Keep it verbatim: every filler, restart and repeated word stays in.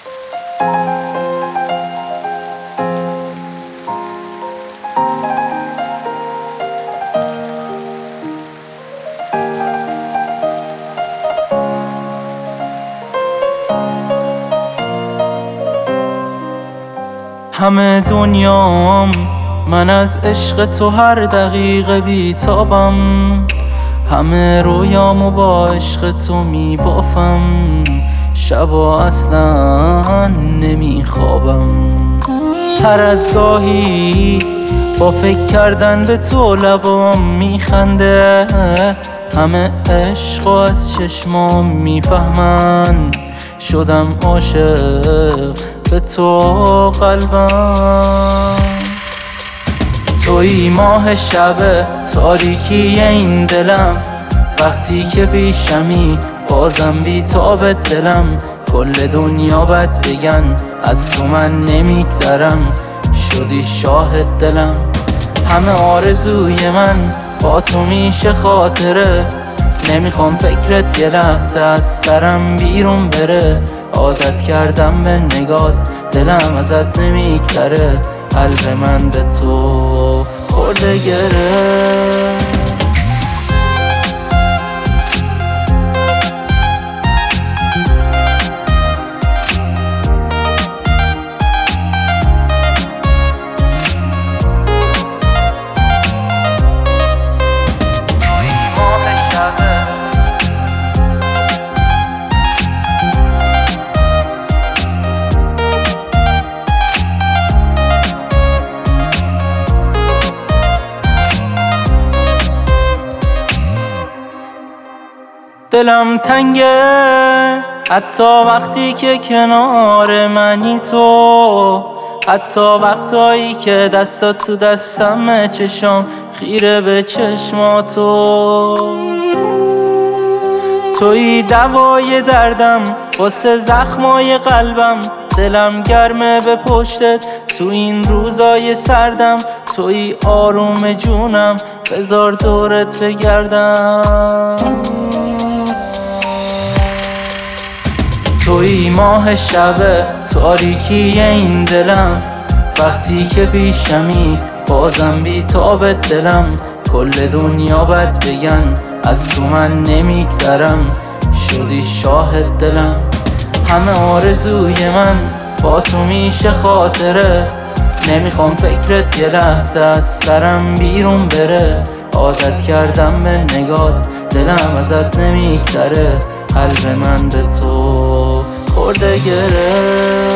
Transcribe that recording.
همه دنیام من از عشق تو هر دقیقه بیتابم، همه رویامو با عشق تو میبافم، شبا اصلا نمیخوابم. هر از گاهی با فکر کردن به تو لبام میخنده، همه عشق از چشمام میفهمن، شدم عاشق به تو قلبم. توی ماه شب تاریکی این دلم، وقتی که پیشمی بازم بی تاب دلم. کل دنیا بد بگن از تو من نمیگذرم، شدی شاهد دلم. همه آرزوی من با تو میشه خاطره، نمیخوام فکرت یه لحظه از سرم بیرون بره. عادت کردم به نگات، دلم ازت نمیگذره، قلب من به تو خورده گره. دلم تنگه حتی وقتی که کنار منی تو، حتی وقتایی که دستات تو دستم، چشام خیره به چشماتو. توی دوای دردم واسه زخمای قلبم، دلم گرمه به پشتت تو این روزای سردم. توی آروم جونم بذار دورت بگردم. توی ماه شب تاریکی این دلم، وقتی که پیشمی بازم بی تاب دلم. کل دنیا بد بگن از تو من نمیگذرم، شدی شاهد دلم. همه آرزوی من با تو میشه خاطره، نمیخوام فکرت یه لحظه از سرم بیرون بره. عادت کردم به نگات، دلم ازت نمیگذره، قلب من به تو خورده گره.